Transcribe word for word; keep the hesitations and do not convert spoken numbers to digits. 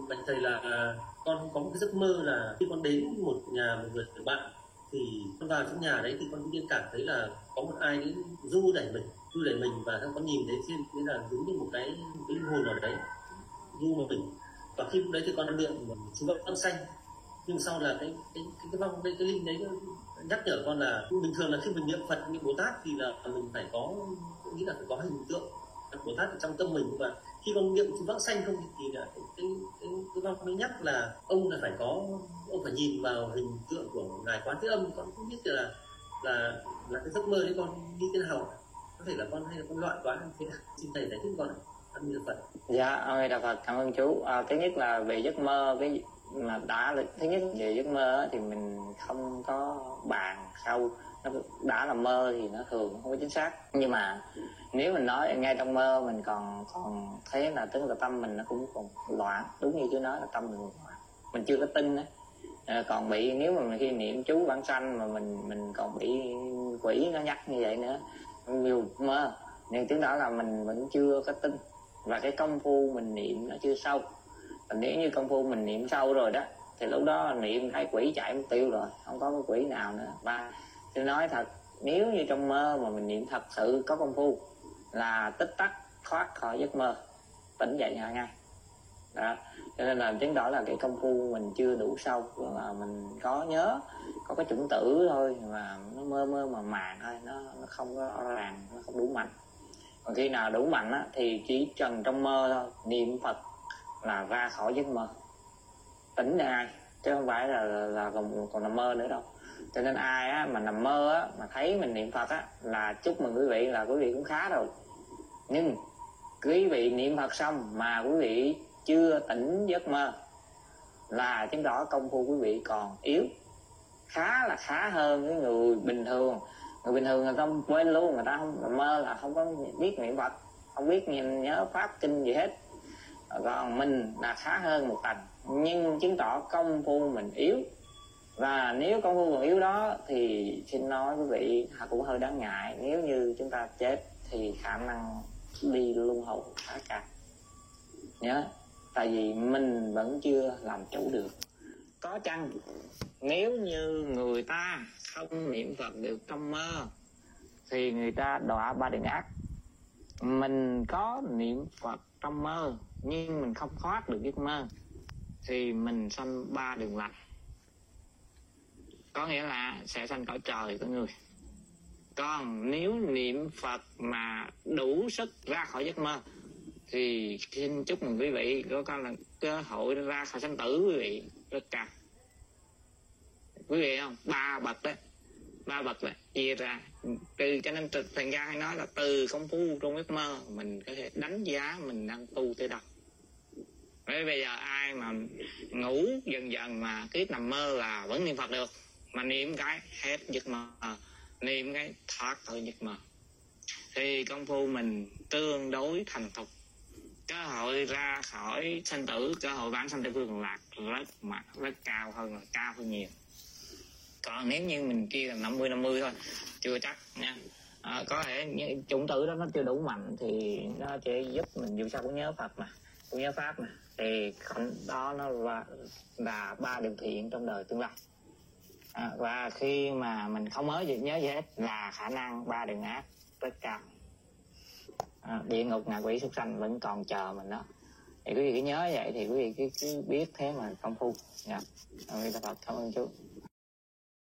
bạch thầy là con có một cái giấc mơ là khi con đến một nhà một người bạn thì con vào trong nhà đấy thì con tự nhiên cảm thấy là có một ai đấy du đẩy mình du đẩy mình và con nhìn thấy trên đấy là giống như một cái, một cái linh hồn nào đấy du mà mình. Và khi lúc đấy thì con đã niệm chú vong xanh, nhưng sau là cái cái cái cái vong cái, cái linh đấy nhắc nhở con là bình thường là khi mình niệm Phật niệm Bồ Tát thì là mình phải có, nghĩ là phải có hình tượng Bồ Tát ở trong tâm mình, và khi con niệm chú vong xanh không thì là cái cái cái, cái vong mới nhắc là ông là phải có, ông phải nhìn vào hình tượng của ngài Quán Thế Âm. Con không biết là là là cái giấc mơ đấy con đi thế nào, có thể là con hay là con loạn quá thế. Xin thầy giải thích con ạ. Cảm ơn Phật. Dạ, ơi Đạo Phật, cảm ơn chú. À, thứ nhất là về giấc mơ, cái mà đã thứ nhất về giấc mơ thì mình không có bàn sâu, nó đã là mơ thì nó thường không có chính xác. Nhưng mà nếu mình nói ngay trong mơ mình còn còn thấy là tức là tâm mình nó cũng còn loạn, đúng như chú nói là tâm mình loạn, mình chưa có tin á. À, còn bị nếu mà mình khi niệm chú bản sanh mà mình mình còn bị quỷ nó nhắc như vậy nữa, nhiều mơ, nên chứng tỏ là mình vẫn chưa có tin, và cái công phu mình niệm nó chưa sâu. Và nếu như công phu mình niệm sâu rồi đó thì lúc đó niệm cái quỷ chạy mất tiêu rồi, không có cái quỷ nào nữa. Và tôi nói thật, nếu như trong mơ mà mình niệm thật sự có công phu là tích tắc thoát khỏi giấc mơ, tỉnh dậy ngay ngay đó. Cho nên là chứng tỏ là cái công phu mình chưa đủ sâu, là mình có nhớ, có cái chủng tử thôi, mà nó mơ mơ mà màng thôi, nó, nó không có rõ ràng, nó không đủ mạnh. Còn khi nào đủ mạnh á, thì chỉ cần trong mơ thôi, niệm Phật là ra khỏi giấc mơ, tỉnh ngay, chứ không phải là, là, là còn, còn nằm mơ nữa đâu. Cho nên ai á, mà nằm mơ á, mà thấy mình niệm Phật á, là chúc mừng quý vị, là quý vị cũng khá rồi. Nhưng quý vị niệm Phật xong mà quý vị chưa tỉnh giấc mơ là chứng tỏ công phu quý vị còn yếu, khá là khá hơn cái người bình thường. Người bình thường người ta quên luôn, người ta không mơ là không có biết niệm Phật, không biết nhớ pháp kinh gì hết. Còn mình là khá hơn một tầng, nhưng chứng tỏ công phu mình yếu. Và nếu công phu còn yếu đó thì xin nói quý vị cũng hơi đáng ngại, nếu như chúng ta chết thì khả năng đi luân hồi khá cao nhớ, tại vì mình vẫn chưa làm chủ được. Có chăng nếu như người ta không niệm Phật được trong mơ thì người ta đọa ba đường ác. Mình có niệm Phật trong mơ nhưng mình không thoát được giấc mơ thì mình sanh ba đường lành, có nghĩa là sẽ sanh cõi trời của người. Còn nếu niệm Phật mà đủ sức ra khỏi giấc mơ thì xin chúc mừng quý vị có con là cơ hội ra khỏi sanh tử quý vị rất cao. Quý vị không, ba bậc đấy, ba bậc đấy chia ra từ, cho nên thành ra hay nói là từ công phu trong giấc mơ mình có thể đánh giá mình đang tu tới đâu. Bởi bây giờ ai mà ngủ dần dần mà cứ nằm mơ là vẫn niệm Phật được, mà niệm cái hết giấc mơ, niệm cái thoát khỏi giấc mơ, thì công phu mình tương đối thành thục, cơ hội ra khỏi sanh tử, cơ hội vãng sanh Tây Phương Lạc rất mạnh, rất cao hơn, là cao hơn nhiều. Còn nếu như mình kia là năm mươi năm mươi thôi, chưa chắc nha. À, có thể chủng tử đó nó chưa đủ mạnh thì nó chỉ giúp mình, dù sao cũng nhớ Phật mà, cũng nhớ Pháp mà, thì đó nó là, là ba điều thiện trong đời tương lai. À, và khi mà mình không nhớ gì nhớ gì hết là khả năng ba đường ác rất cao. À, địa ngục ngạ quỷ súc sanh vẫn còn chờ mình đó. Thì quý vị cứ nhớ vậy thì quý vị cứ, cứ biết thế mà công phu. Dạ. Cảm ơn chú.